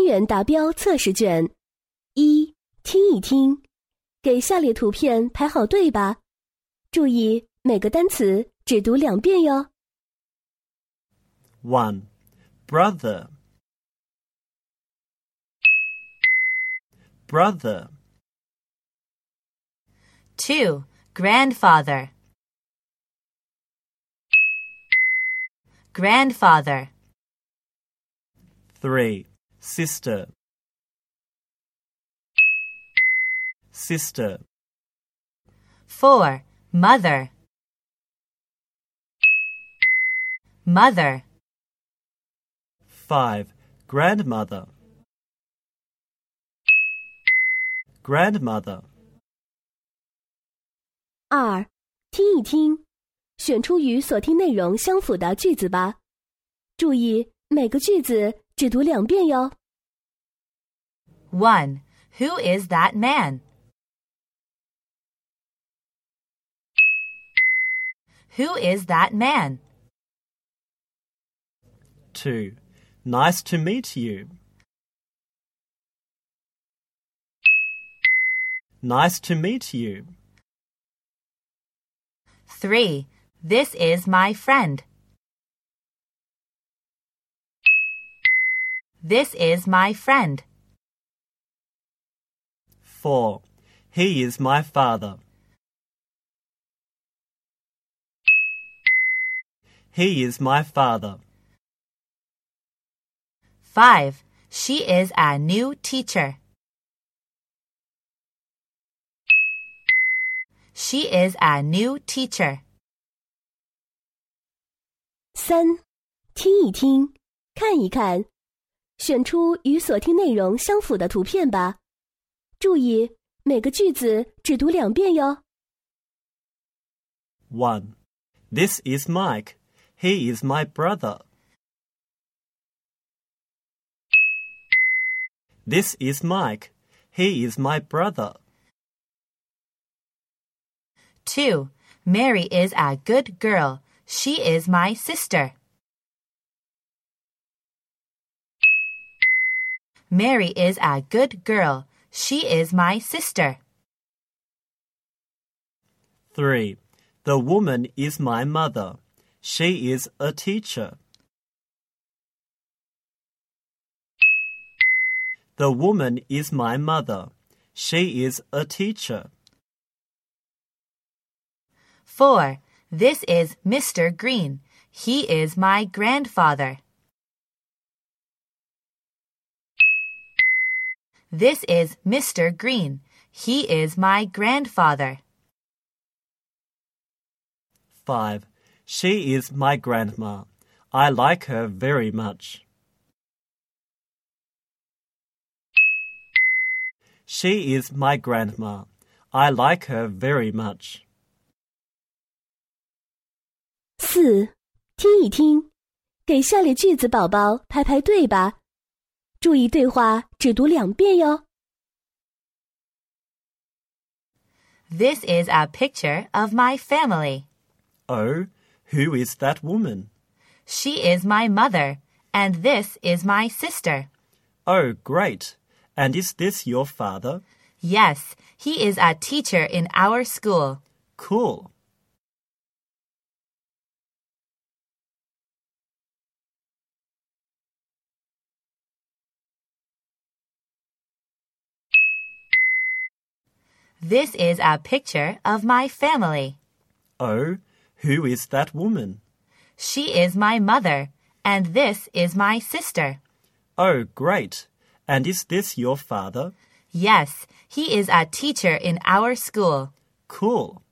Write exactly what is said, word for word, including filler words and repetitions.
元答标测试卷。一、听一听，给下列图片排好队吧。注意每个单词只读两遍哟。 one. Brother. Brother. two. Grandfather. Grandfather. three. Sister. Sister. four. Mother. Mother. five. Grandmother. Grandmother. 二、听一听，选出与所听内容相符的句子吧。注意每个句子只读两遍哟。 one. Who is that man? Who is that man? two. Nice to meet you. Nice to meet you. three. This is my friend. This is my friend. four. He is my father. He is my father. five. She is a new teacher. She is a new teacher. 三、听一听，看一看，选出与所听内容相符的图片吧。注意每个句子只读两遍哟。 one. This is Mike. He is my brother. This is Mike. He is my brother. two. Mary is a good girl. She is my sister. Mary is a good girl. She is my sister. three. The woman is my mother. She is a teacher. The woman is my mother. She is a teacher. four. This is Mister Green. He is my grandfather. This is Mister Green. He is my grandfather. five. She is my grandma. I like her very much. She is my grandma. I like her very much. 四、听一听，给下列句子宝宝排排队吧。注意对话只读两遍哟。 This is a picture of my family. Oh, who is that woman? She is my mother, and this is my sister. Oh, great. And is this your father? Yes, he is a teacher in our school. Cool. This is a picture of my family. Oh, who is that woman? She is my mother, and this is my sister. Oh, great. And is this your father? Yes, he is a teacher in our school. Cool.